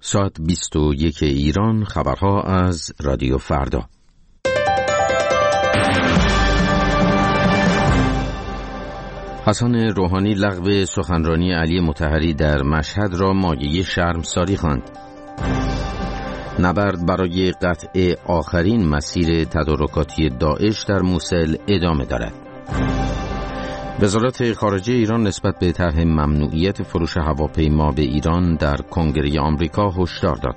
ساعت 21 ایران، خبرها از رادیو فردا. حسن روحانی لغو سخنرانی علی مطهری در مشهد را مایه شرمساری خواند. نبرد برای قطع آخرین مسیر تدارکاتی داعش در موصل ادامه دارد. وزارت خارجه ایران نسبت به طرح ممنوعیت فروش هواپیما به ایران در کنگره آمریکا هشدار داد.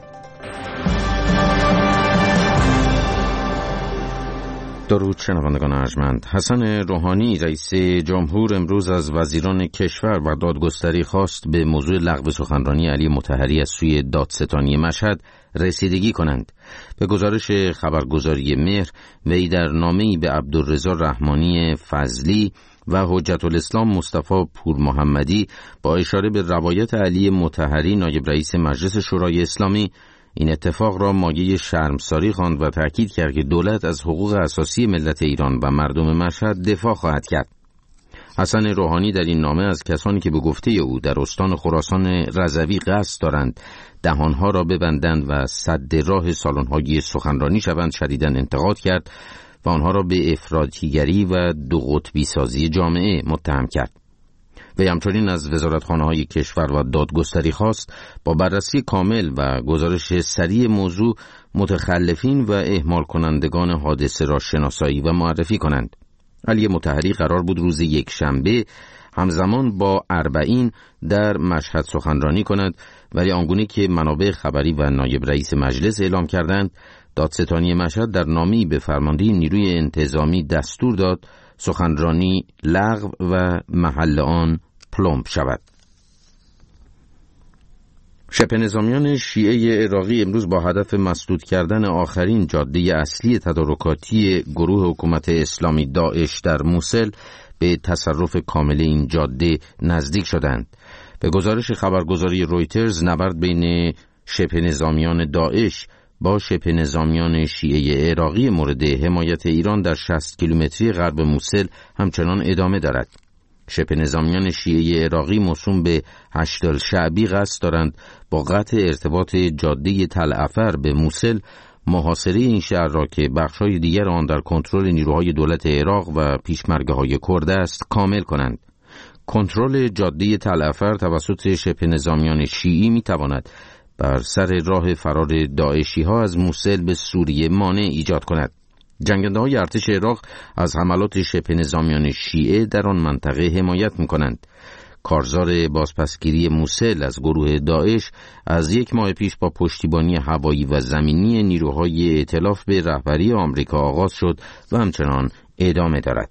درود شنوندگان ارجمند. حسن روحانی رئیس جمهور امروز از وزیران کشور و دادگستری خواست به موضوع لغو سخنرانی علی مطهری از سوی دادستانی مشهد رسیدگی کنند. به گزارش خبرگزاری مهر، وی در نامه‌ای به عبدالرضا رحمانی فضلی و حجت الاسلام مصطفی پور محمدی با اشاره به روایت علی مطهری نایب رئیس مجلس شورای اسلامی این اتفاق را مایه شرمساری خواند و تأکید کرد که دولت از حقوق اساسی ملت ایران و مردم مشهد دفاع خواهد کرد. حسن روحانی در این نامه از کسانی که به گفته او در استان خراسان رضوی قصد دارند دهانها را ببندند و سد راه سالن‌های سخنرانی شوند شدیداً انتقاد کرد و آنها را به افراطیگری و دو قطبی سازی جامعه متهم کرد. و همچنین از وزارتخانه‌های کشور و دادگستری خواست با بررسی کامل و گزارش سریع موضوع متخلفین و اهمال کنندگان حادثه را شناسایی و معرفی کنند. علی مطهری قرار بود روز یکشنبه همزمان با اربعین در مشهد سخنرانی کند، ولی آنگونه که منابع خبری و نایب رئیس مجلس اعلام کردند، دادستانی مشهد در نامه‌ای به فرمانده نیروی انتظامی دستور داد سخنرانی لغو و محل آن پلمب شود. شبه نظامیان شیعه عراقی امروز با هدف مسدود کردن آخرین جاده اصلی تدارکاتی گروه حکومت اسلامی داعش در موصل به تصرف کامل این جاده نزدیک شدند. به گزارش خبرگزاری رویترز، نبرد بین شبه نظامیان داعش با شبه نظامیان شیعه عراقی مورد حمایت ایران در 60 کیلومتری غرب موصل همچنان ادامه دارد. شبه نظامیان شیعه عراقی موسوم به هشت الشعبی قصد دارند با قطع ارتباط جاده تل عفر به موصل محاصره این شهر را که بخش‌های دیگر آن در کنترل نیروهای دولت عراق و پیشمرگه‌های کرد است کامل کنند. کنترل جاده تل عفر توسط شبه نظامیان شیعی می‌تواند بر سر راه فرار داعشی‌ها از موصل به سوریه مانع ایجاد کند. جنگنده‌های ارتش عراق از حملات شبه نظامیان شیعه در آن منطقه حمایت می‌کنند. کارزار بازپسگیری موصل از گروه داعش از یک ماه پیش با پشتیبانی هوایی و زمینی نیروهای ائتلاف به رهبری آمریکا آغاز شد و همچنان ادامه دارد.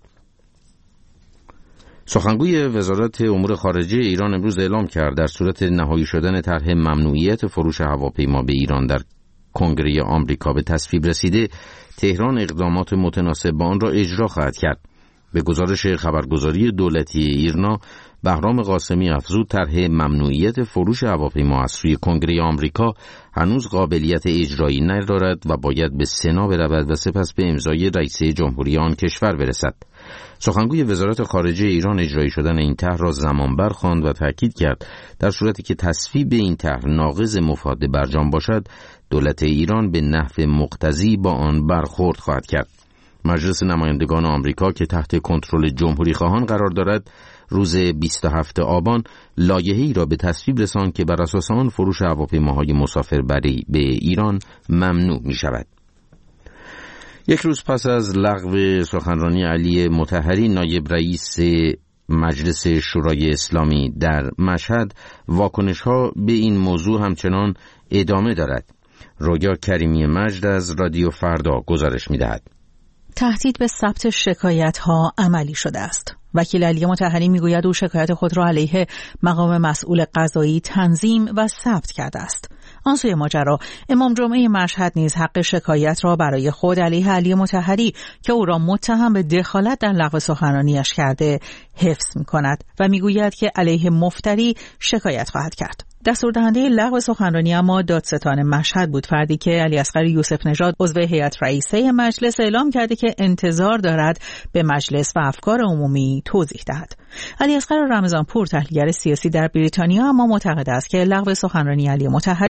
سخنگوی وزارت امور خارجه ایران امروز اعلام کرد در صورت نهایی شدن طرح ممنوعیت فروش هواپیما به ایران در کنگره آمریکا به تصویب رسیده، تهران اقدامات متناسب با آن را اجرا خواهد کرد. به گزارش خبرگزاری دولتی ایرنا، بهرام قاسمی افزود طرح ممنوعیت فروش هواپیما از سوی کنگره آمریکا هنوز قابلیت اجرایی ندارد و باید به سنا برود و سپس به امضای رئیس جمهوری آن کشور برسد. سخنگوی وزارت خارجه ایران اجرایی شدن این طرح را زمانبر خواند و تاکید کرد در صورتی که تصویب این طرح ناقض مفاد برجام باشد، دولت ایران به نحو مقتضی با آن برخورد خواهد کرد. مجلس نمایندگان آمریکا که تحت کنترل جمهوری خواهان قرار دارد، روز 27 آبان لایحه‌ای را به تصویب رساند که بر اساس آن فروش هواپیماهای مسافربری به ایران ممنوع می شود. یک روز پس از لغو سخنرانی علی مطهری نایب رئیس مجلس شورای اسلامی در مشهد، واکنش‌ها به این موضوع همچنان ادامه دارد. رویا کریمی مجد از رادیو فردا گزارش می‌دهد. تهدید به ثبت شکایت‌ها عملی شده است. وکیل علی مطهری میگوید او شکایت خود را علیه مقام مسئول قضایی تنظیم و ثبت کرده است. آن سوی ماجرا، امام جمعه مشهد نیز حق شکایت را برای خود علیه علی مطهری که او را متهم به دخالت در لغو سخنرانیش کرده حفظ می‌کند و میگوید که علیه مفتری شکایت خواهد کرد. دستوردهنده لغو سخنرانی اما دادستان مشهد بود، فردی که علی اصغر یوسف نژاد عضو هیئت رئیسه مجلس اعلام کرده که انتظار دارد به مجلس و افکار عمومی توضیح دهد. علی اصغر رمضانپور، تحلیلگر سیاسی در بریتانیا، اما معتقد است که لغو سخنرانی علی مطهری